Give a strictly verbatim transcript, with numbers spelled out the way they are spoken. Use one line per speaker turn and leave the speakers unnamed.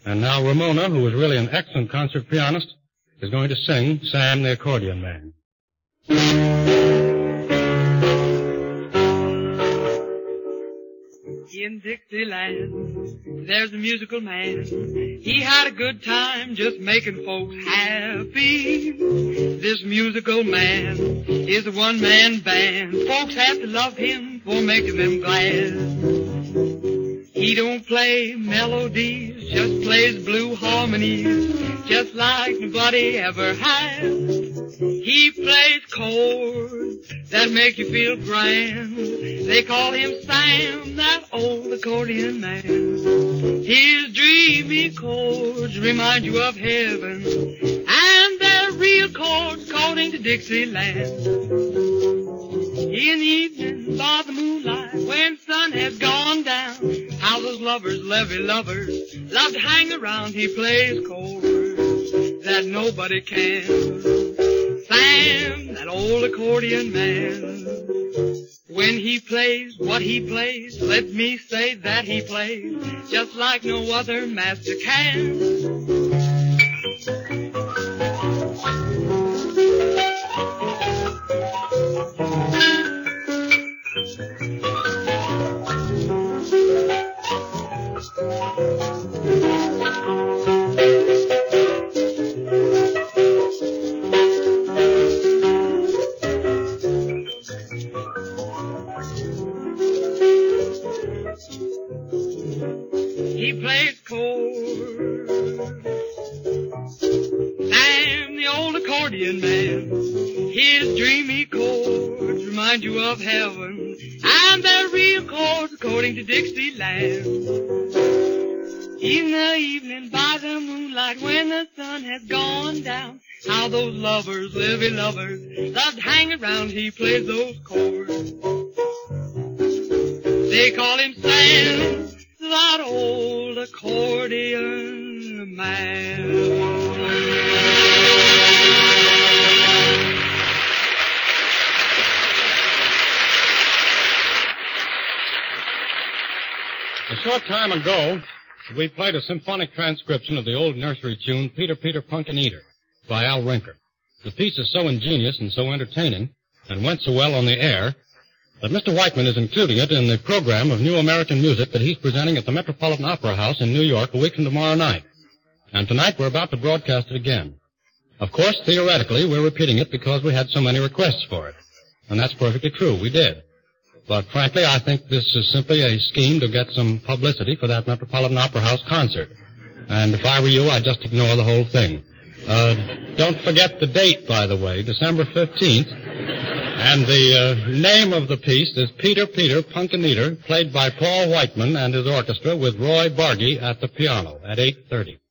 And now Ramona, who is really an excellent concert pianist, is going to sing Sam the Accordion Man.
In Dixieland, there's a musical man. He had a good time just making folks happy. This musical man is a one-man band. Folks have to love him for making them glad. He don't play melodies, just plays blue harmonies, just like nobody ever has. He plays chords that make you feel grand. They call him Sam, that old accordion man. His dreamy chords remind you of heaven, and they're real chords according to Dixieland. In the evening, by the moonlight, when the sun has gone down, how those lovers, levy lovers, love to hang around. He plays chords that nobody can. Sam, that old accordion man. When he plays what he plays, let me say that he plays just like no other master can. He plays chords. Sam, the old accordion man. His dreamy chords remind you of heaven, and they're real chords according to Dixieland. In the evening, by the moonlight, when the sun has gone down, how those lovers, lively lovers, love to hang around. He plays those chords. They call him Sam, that old accordion man.
A short time ago, we played a symphonic transcription of the old nursery tune, Peter, Peter, Punkin Eater, by Al Rinker. The piece is so ingenious and so entertaining, and went so well on the air, that Mister Whiteman is including it in the program of New American Music that he's presenting at the Metropolitan Opera House in New York a week from tomorrow night. And tonight we're about to broadcast it again. Of course, theoretically, we're repeating it because we had so many requests for it. And that's perfectly true, we did. But frankly, I think this is simply a scheme to get some publicity for that Metropolitan Opera House concert. And if I were you, I'd just ignore the whole thing. Uh, don't forget the date, by the way, December fifteenth. And the uh, name of the piece is Peter, Peter, Punkin Eater, played by Paul Whiteman and his orchestra with Roy Bargy at the piano at eight thirty.